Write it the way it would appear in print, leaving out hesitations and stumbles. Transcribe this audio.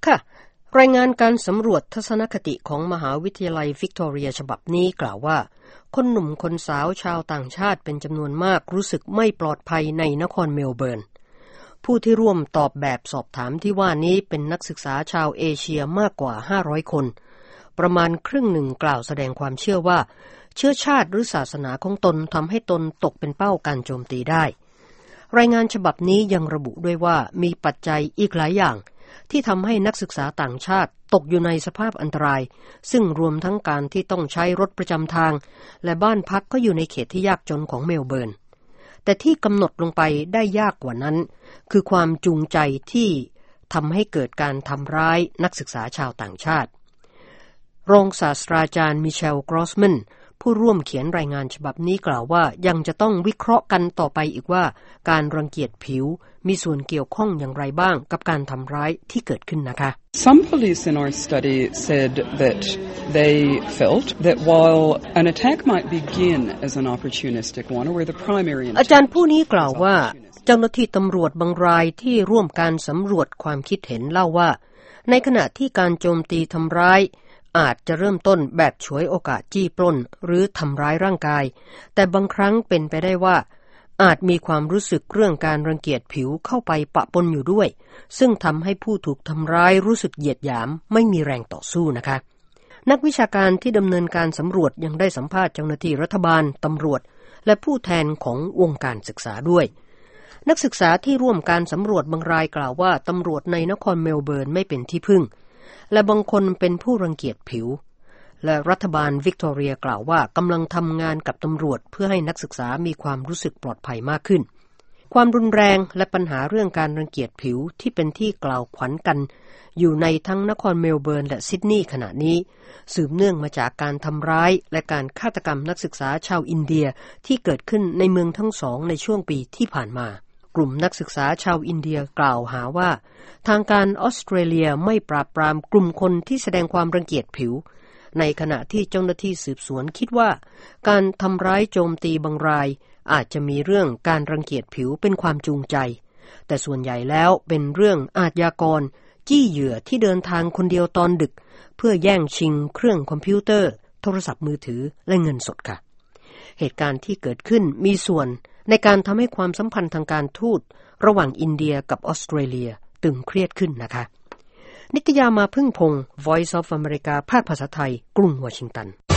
ค่ะรายงานการสำรวจทัศนคติของมหาวิทยาลัยวิกตอเรียฉบับนี้กล่าวว่าคนหนุ่มคนสาวชาวต่างชาติเป็นจำนวนมากรู้สึกไม่ปลอดภัยในนครเมลเบิร์นผู้ที่ร่วมตอบแบบสอบถามที่ว่านี้เป็นนักศึกษาชาวเอเชียมากกว่า500คนประมาณครึ่งหนึ่งกล่าวแสดงความเชื่อว่าเชื้อชาติหรือศาสนาของตนทำให้ตนตกเป็นเป้าการโจมตีได้รายงานฉบับนี้ยังระบุด้วยว่ามีปัจจัยอีกหลายอย่างที่ทำให้นักศึกษาต่างชาติตกอยู่ในสภาพอันตรายซึ่งรวมทั้งการที่ต้องใช้รถประจำทางและบ้านพักก็อยู่ในเขตที่ยากจนของเมลเบิร์นแต่ที่กำหนดลงไปได้ยากกว่านั้นคือความจูงใจที่ทำให้เกิดการทำร้ายนักศึกษาชาวต่างชาติรองศาสตราจารย์มิเชลกรอสแมนผู้ร่วมเขียนรายงานฉบับนี้กล่าวว่ายังจะต้องวิเคราะห์กันต่อไปอีกว่าการรังเกียจผิวมีส่วนเกี่ยวข้องอย่างไรบ้างกับการทำร้ายที่เกิดขึ้นนะคะ Some police in our study said that they felt that while an attack might begin as an opportunistic one or where the primary อาจารย์ผู้นี้กล่าวว่าเจ้าหน้าที่ตำรวจบางรายที่ร่วมการสำรวจความคิดเห็นเล่าว่าในขณะที่การโจมตีทำร้ายอาจจะเริ่มต้นแบบฉวยโอกาสจี้ปล้นหรือทำร้ายร่างกายแต่บางครั้งเป็นไปได้ว่าอาจมีความรู้สึกเรื่องการรังเกียจผิวเข้าไปปะปนอยู่ด้วยซึ่งทำให้ผู้ถูกทำร้ายรู้สึกเหยียดหยามไม่มีแรงต่อสู้นะคะนักวิชาการที่ดำเนินการสำรวจยังได้สัมภาษณ์เจ้าหน้าที่รัฐบาลตำรวจและผู้แทนของวงการศึกษาด้วยนักศึกษาที่ร่วมการสำรวจบางรายกล่าวว่าตำรวจในนครเมลเบิร์นไม่เป็นที่พึ่งและบางคนเป็นผู้รังเกียจผิวและรัฐบาลวิกตอเรียกล่าวว่ากำลังทำงานกับตำรวจเพื่อให้นักศึกษามีความรู้สึกปลอดภัยมากขึ้นความรุนแรงและปัญหาเรื่องการรังเกียจผิวที่เป็นที่กล่าวขวัญกันอยู่ในทั้งนครเมลเบิร์นและซิดนีย์ขณะนี้สืบเนื่องมาจากการทำร้ายและการฆาตกรรมนักศึกษาชาวอินเดียที่เกิดขึ้นในเมืองทั้งสองในช่วงปีที่ผ่านมากลุ่มนักศึกษาชาวอินเดียกล่าวหาว่าทางการออสเตรเลียไม่ปราบปรามกลุ่มคนที่แสดงความรังเกียจผิวในขณะที่เจ้าหน้าที่สืบสวนคิดว่าการทำร้ายโจมตีบางรายอาจจะมีเรื่องการรังเกียจผิวเป็นความจูงใจแต่ส่วนใหญ่แล้วเป็นเรื่องอาชญากรจี้เหยื่อที่เดินทางคนเดียวตอนดึกเพื่อแย่งชิงเครื่องคอมพิวเตอร์โทรศัพท์มือถือและเงินสดค่ะเหตุการณ์ที่เกิดขึ้นมีส่วนในการทำให้ความสัมพันธ์ทางการทูตระหว่างอินเดียกับออสเตรเลียตึงเครียดขึ้นนะคะนิตยามาพึ่งพงศ์ Voice of America ภาคภาษาไทยกรุงวอชิงตัน